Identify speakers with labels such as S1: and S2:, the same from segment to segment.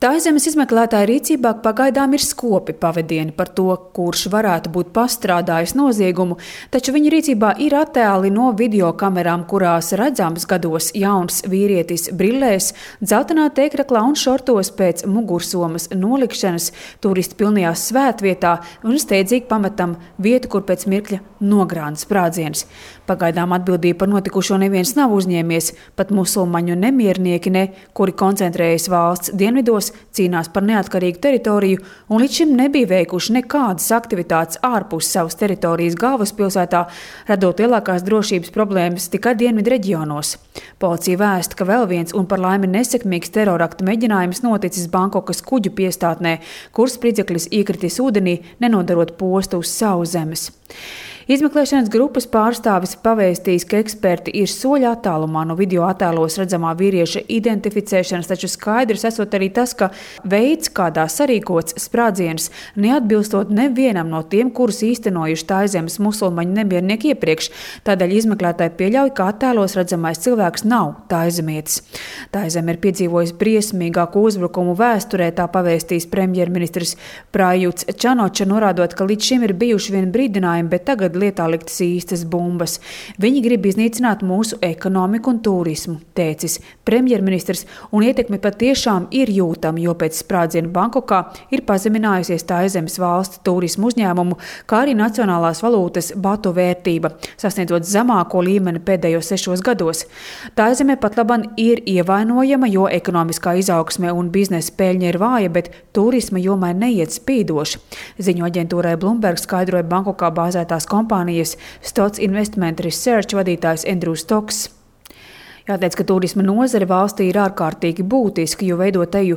S1: Taizemes izmeklētāja rīcībā pagaidām ir skopi pavadieni par to, kurš varētu būt pastrādājis noziegumu, taču viņa rīcībā ir attēli no videokamerām, kurās redzams gados jauns vīrietis brillēs, dzeltenā tēkraklā un šortos pēc mugursomas nolikšanas turistu pilnajā svētvietā un steidzīgi pametam vietu, kur pēc mirkļa nogrāna sprādziens. Pagaidām atbildību par notikušo neviens nav uzņēmies, pat musulmaņu nemiernieki, kuri koncentrējas valsts dienvidos, cīnās par neatkarīgu teritoriju un līdz šim nebija veikuši nekādas aktivitātes ārpus savas teritorijas galvaspilsētā, radot lielākās drošības problēmas tikai dienvidu reģionos. Policija vēsta, ka vēl viens un par laimi nesekmīgs terorakta mēģinājums noticis Bankokas kuģu piestātnē, kur spridzeklis iekritis ūdenī, nenodarot postu uz Sauszemes. Izmeklēšanas grupas pārstāvis pavēstījis, ka eksperti ir soļa attālumā no video attēlos redzamā vīrieša identificēšanas, taču skaidrs esot arī tas, ka veids, kādā sarīkots sprādziens, neatbilstot nevienam no tiem, kurus īstenojuši Taizemes musulmaņu nemiernieki iepriekš. Tādēļ izmeklētāji pieļauj, ka attēlos redzamais cilvēks nav taizemietis. Taizeme ir piedzīvojusi briesmīgāku uzbrukumu vēsturē, tā pavēstījis premjerministrs Prajuts Čanoča, norādot, ka līdz šim ir bijuši vien brīdinājumi, bet tagad lietā liktas īstas bumbas. Viņi grib iznīcināt mūsu ekonomiku un turismu, teicis premjerministrs, un ietekme patiešām ir jūtama, jo pēc sprādziena Bankokā ir pazeminājusies Taizemes valsts turismu uzņēmumu, kā arī nacionālās valūtas batu vērtība, sasniedzot zemāko līmeni pēdējos 6 gados. Taizeme pat laban ir ievainojama, jo ekonomiskā izaugsme un biznesa peļņa ir vāja, bet turisma jomai neiet spīdoši. Ziņu aģentūrai Bloomberg skaidroja Bankokā bāzētās kompānijas Stots Investment Research vadītājs Andrews Toks. Jāteic, ka turisma nozare valstī ir ārkārtīgi būtiska, jo veido teju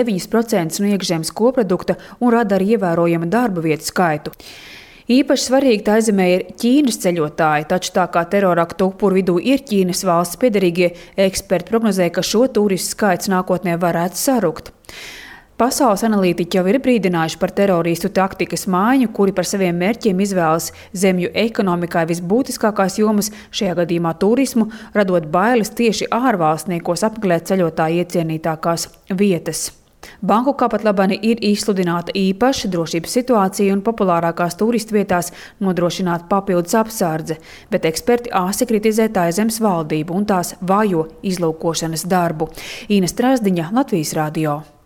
S1: 9% no iekšzemes koprodukta un rada arī ievērojamu darba vietu skaitu. Īpaši svarīgi Taizemē ir Ķīnas ceļotāji, taču tā kā teroraktu upuru vidū ir Ķīnas valsts piederīgie, eksperti prognozē, ka šo turistu skaits nākotnē varētu sarukt. Pasaules analītiķi jau ir brīdinājuši par teroristu taktikas maiņu, kuri par saviem mērķiem izvēlas zemju ekonomikai visbūtiskākās jomas, šajā gadījumā turismu, radot bailes tieši ārvalstniekos apmeklēt ceļotāju iecienītākās vietas. Bankokā pat labani ir izsludināta īpaša drošības situācija un populārākās turistu vietās nodrošināta papildus apsardze, bet eksperti āsi kritizē Taizemes valdību un tās vājo izlūkošanas darbu. Ina Strasdiņa, Latvijas radio.